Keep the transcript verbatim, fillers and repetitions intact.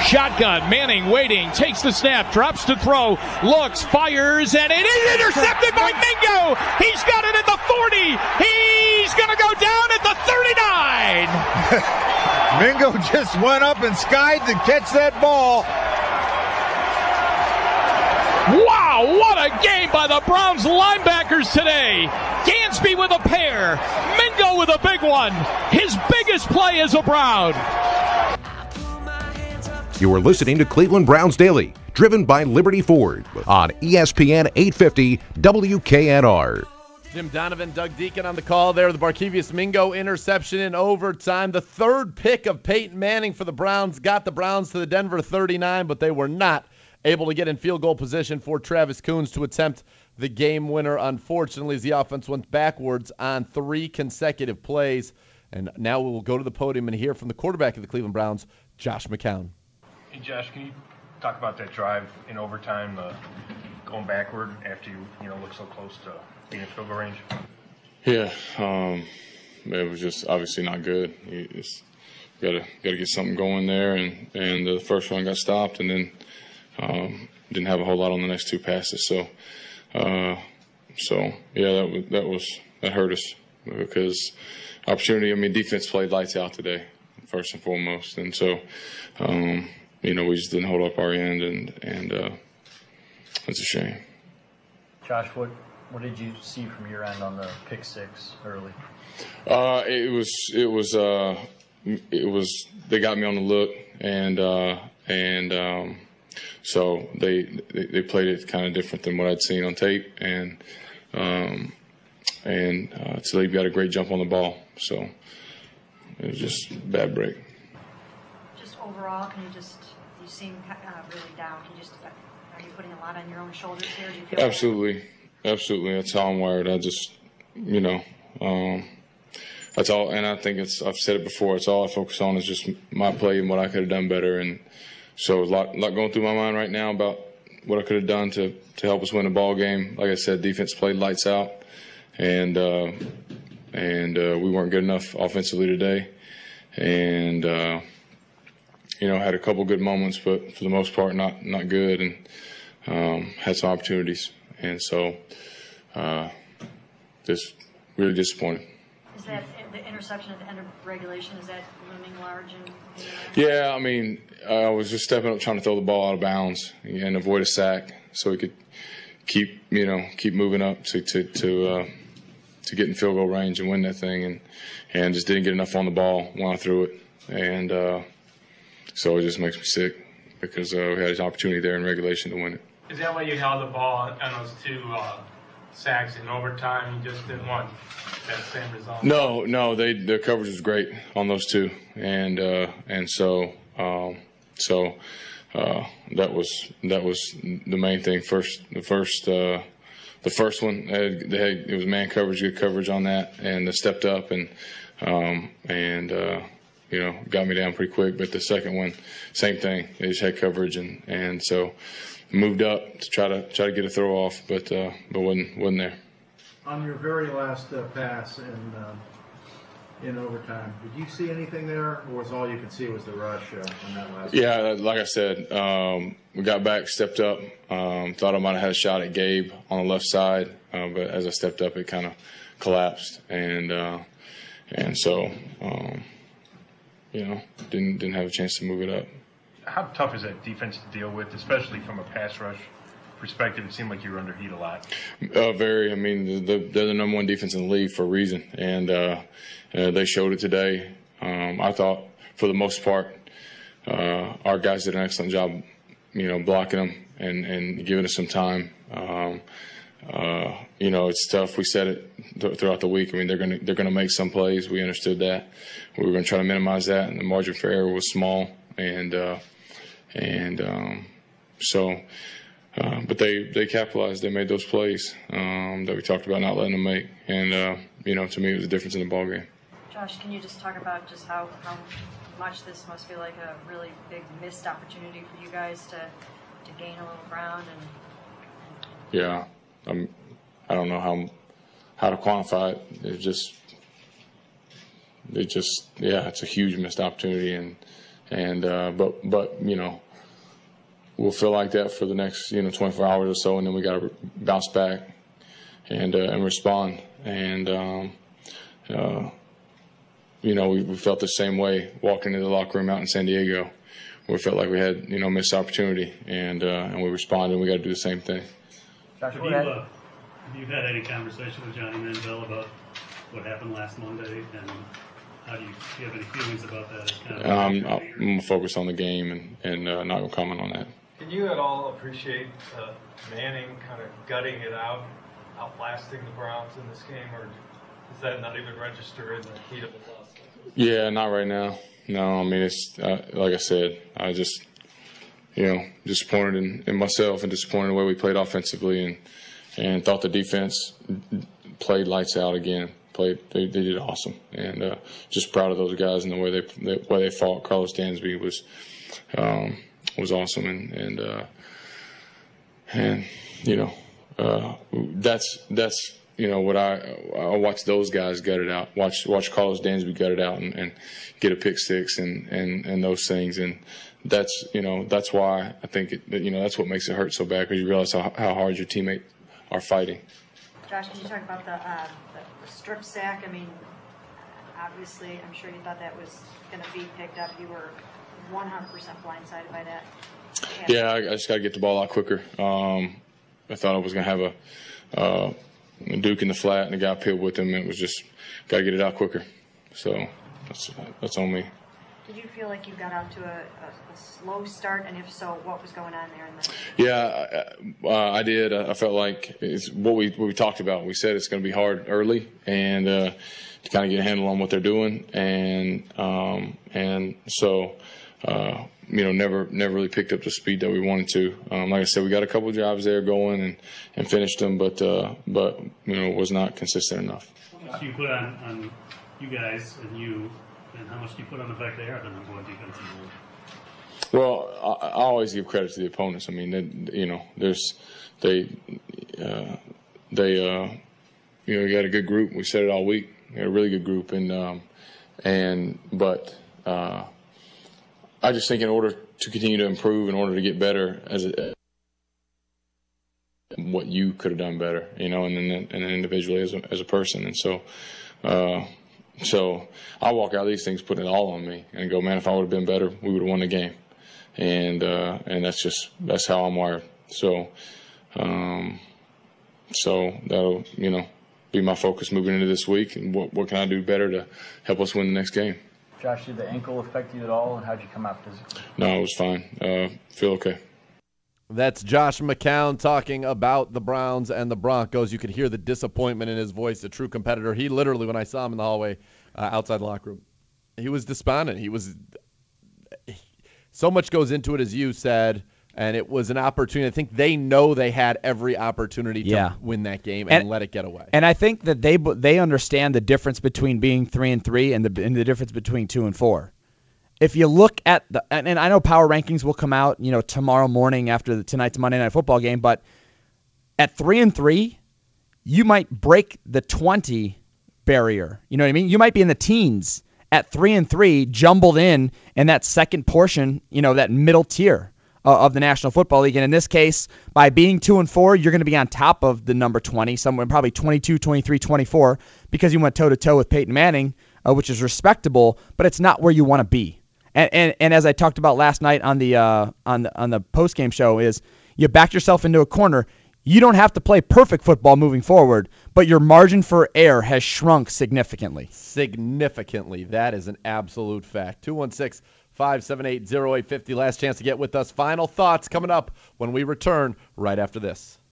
Shotgun, Manning waiting, takes the snap, drops to throw, looks, fires, and it is intercepted by Mingo. He's got it at the forty. He's going to go down at the thirty-nine. Mingo just went up and skied to catch that ball. Wow, what a game by the Browns linebackers today. Dansby with a pair, Mingo with a big one. His biggest play as a Brown. You are listening to Cleveland Browns Daily, driven by Liberty Ford on E S P N eight fifty W K N R. Jim Donovan, Doug Deacon on the call there. The Barkevius Mingo interception in overtime. The third pick of Peyton Manning for the Browns got the Browns to the Denver thirty-nine, but they were not able to get in field goal position for Travis Coons to attempt the game winner, unfortunately, as the offense went backwards on three consecutive plays. And now we will go to the podium and hear from the quarterback of the Cleveland Browns, Josh McCown. Hey, Josh, can you talk about that drive in overtime, uh, going backward after you, you know, look so close to being in field goal range? Yeah, um, it was just obviously not good. You just gotta gotta get something going there, and and the first one got stopped, and then um, didn't have a whole lot on the next two passes. So, uh, so yeah, that was that was that hurt us because opportunity. I mean, defense played lights out today, first and foremost, and so. Um, You know, we just didn't hold up our end, and and uh, it's a shame. Josh, what what did you see from your end on the pick six early? Uh, it was it was uh, it was they got me on the look, and uh, and um, so they, they they played it kind of different than what I'd seen on tape, and um, and uh, so they got a great jump on the ball. So it was just a bad break. Overall, can you just, you seem uh, really down. Can you just, are you putting a lot on your own shoulders here? Do you feel Absolutely. That? Absolutely. That's how I'm wired. I just, you know, um, that's all. And I think it's, I've said it before, it's all I focus on is just my play and what I could have done better. And so a lot, a lot going through my mind right now about what I could have done to, to help us win a ball game. Like I said, defense played lights out, and, uh, and uh, we weren't good enough offensively today. And, uh, You know, had a couple good moments, but for the most part, not not good, and um, had some opportunities, and so uh, just really disappointed. Is that the interception at the end of regulation? Is that looming large? In, in yeah, I mean, I was just stepping up, trying to throw the ball out of bounds and avoid a sack, so we could keep, you know, keep moving up to to to, uh, to get in field goal range and win that thing, and and just didn't get enough on the ball when I threw it, and. Uh, So it just makes me sick because uh, we had an opportunity there in regulation to win it. Is that why you held the ball on those two uh, sacks in overtime? You just didn't want that same result? No, no, they their coverage was great on those two, and uh, and so um, so uh, that was that was the main thing. First, the first uh, the first one they had, they had, it was man coverage, good coverage on that, and they stepped up and um, and. Uh, you know, got me down pretty quick. But the second one, same thing. They just had coverage, and, and so moved up to try to try to get a throw off, but uh, but wasn't wasn't there. On your very last uh, pass in uh, in overtime, did you see anything there, or was all you could see was the rush uh, on that last? Yeah, pass? Like I said, um, we got back, stepped up. Um, thought I might have had a shot at Gabe on the left side, uh, but as I stepped up, it kind of collapsed, and uh, and so. Um, You know, didn't didn't have a chance to move it up. How tough is that defense to deal with, especially from a pass rush perspective? It seemed like you were under heat a lot. Uh, very. I mean, the, they're the number one defense in the league for a reason, and uh, uh, they showed it today. Um, I thought, for the most part, uh, our guys did an excellent job, you know, blocking them and, and giving us some time. Um, uh, you know, it's tough. We said it th- throughout the week. I mean, they're going to they're going to make some plays. We understood that. We were going to try to minimize that, and the margin for error was small. And uh, and um, so, uh, but they they capitalized. They made those plays um, that we talked about not letting them make. And uh, you know, to me, it was a difference in the ball game. Josh, can you just talk about just how how much this must feel like a really big missed opportunity for you guys to to gain a little ground and. and yeah. I'm, I don't know how how to quantify it. It just, it just, yeah, it's a huge missed opportunity, and And uh, but but you know, we'll feel like that for the next you know twenty-four hours or so, and then we got to bounce back and uh, and respond. And um, uh, you know, we, we felt the same way walking into the locker room out in San Diego. We felt like we had, you know, missed opportunity, and uh, and we responded. And we got to do the same thing. Have you, uh, have you had any conversation with Johnny Manziel about what happened last Monday, and how do you, do you have any feelings about that? As kind of um, I'm gonna focus on the game and and uh, not gonna comment on that. Can you at all appreciate uh, Manning kind of gutting it out, outlasting the Browns in this game, or does that not even register in the heat of the loss? Yeah, not right now. No, I mean, it's uh, like I said, I just, you know, disappointed in, in myself and disappointed in the way we played offensively, and and thought the defense played lights out again. Played, they, they did awesome, and uh, just proud of those guys and the way they the way they fought. Carlos Dansby was um, was awesome, and and uh, and you know, uh, that's that's. You know what I I watch those guys gut it out. Watch watch Carlos Dansby gut it out and, and get a pick six and, and, and those things. And that's you know that's why I think it, you know that's what makes it hurt so bad, because you realize how how hard your teammates are fighting. Josh, can you talk about the, uh, the the strip sack? I mean, obviously, I'm sure you thought that was going to be picked up. You were one hundred percent blindsided by that. Yeah, yeah I, I just got to get the ball out quicker. Um, I thought I was going to have a. Uh, Duke in the flat and the guy peeled with him. It was just got to get it out quicker. So that's that's on me. Did you feel like you got out to a, a, a slow start, and if so, what was going on there? In the- yeah, I, uh, I did. I felt like it's what we what we talked about. We said it's going to be hard early, and uh, to kind of get a handle on what they're doing, and um, and so. Uh, you know, never never really picked up the speed that we wanted to. Um, like I said, we got a couple of drives there going and, and finished them, but uh, but you know, was not consistent enough. How much do you put on, on you guys and you, and how much do you put on the fact they are the number one defensive team? Well, I, I always give credit to the opponents. I mean, they, you know, there's they uh, they uh, you know, you got a good group. We said it all week. We got a really good group, and um, and but. Uh, I just think in order to continue to improve, in order to get better as a, what you could have done better, you know, and then and then individually as a as a person, and so uh, so I walk out of these things putting it all on me and go, man, if I would have been better, we would have won the game, and uh, and that's just that's how I'm wired. So um, so that'll you know be my focus moving into this week, and what what can I do better to help us win the next game. Josh, did the ankle affect you at all, and how'd you come out physically? No, it was fine. Uh, feel okay. That's Josh McCown talking about the Browns and the Broncos. You could hear the disappointment in his voice, a true competitor. He literally, when I saw him in the hallway uh, outside the locker room, he was despondent. He was – so much goes into it, as you said, and it was an opportunity. I think they know they had every opportunity to yeah. win that game and, and let it get away. And I think that they they understand the difference between being three and three and the and the difference between two and four. If you look at the and, and I know power rankings will come out, you know, tomorrow morning after the, tonight's Monday Night Football game, but at three and three, you might break the twenty barrier. You know what I mean? You might be in the teens at three and three, jumbled in in that second portion, you know, that middle tier of the National Football League. And in this case, by being two and four, you're going to be on top of the number twenty, somewhere probably twenty-two, twenty-three, twenty-four, because you went toe-to-toe with Peyton Manning, uh, which is respectable, but it's not where you want to be. And, and and as I talked about last night on the uh, on the, on the post-game show, is you backed yourself into a corner. You don't have to play perfect football moving forward, but your margin for error has shrunk significantly. Significantly. That is an absolute fact. two one six, five seven eight, oh eight five oh. Last chance to get with us. Final thoughts coming up when we return right after this.